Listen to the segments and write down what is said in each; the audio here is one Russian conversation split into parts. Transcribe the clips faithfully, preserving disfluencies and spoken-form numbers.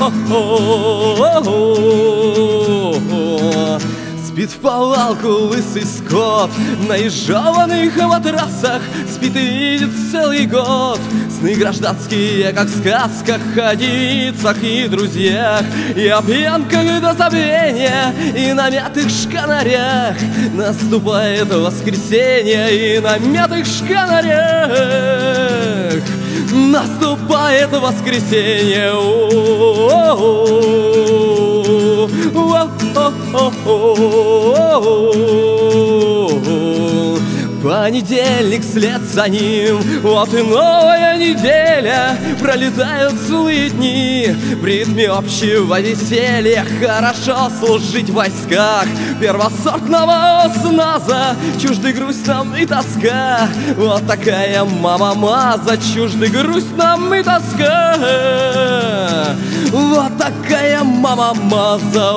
Спит в повалку лысый скот на изжеванных матрасах, спит и видит целый год сны гражданские, как в сказках, о девицах и друзьях, и о пьянках до забвения, и на мятых шканарях. Наступает воскресенье, и на мятых шканарях наступает воскресенье. Понедельник вслед за ним, вот и новая неделя. Пролетают злые дни в ритме общего веселья. Хорошо служить в войсках первосортного осназа, чужды грусть нам и тоска. Вот такая мама Маза, чужды грусть нам и тоска. Вот такая мама Маза.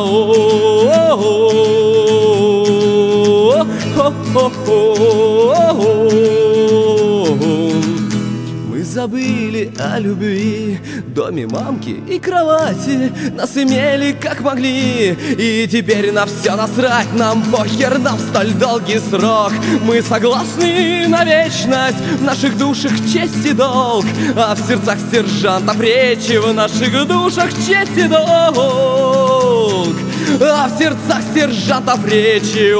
Мы забыли о любви, доме мамки и кровати. Нас имели как могли, и теперь на все насрать. Нам похер, нам столь долгий срок. Мы согласны на вечность, в наших душах честь и долг, а в сердцах сержантов речи, в наших душах честь и долг, а в сердцах сержантов речи.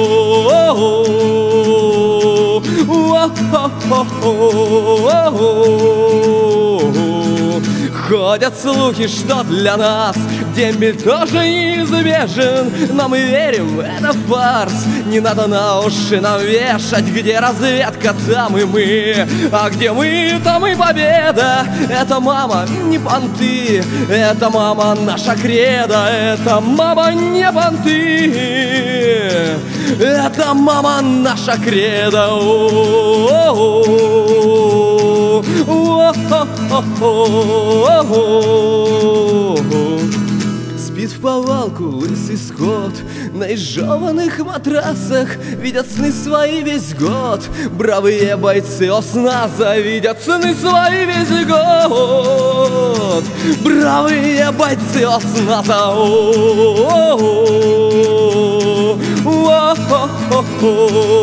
Ходят слухи, что для нас дембель тоже неизбежен, но мы верим, это фарс. Не надо на уши нам вешать, где разведка, там и мы, а где мы, там и победа. Это мама, не понты, это мама наша кредо, это мама не понты, это мама наша кредо. Спит в повалку лысый скот на изжеванных матрасах, видят сны свои весь год. Бравые бойцы осназа видят сны свои весь год. Бравые бойцы осназа.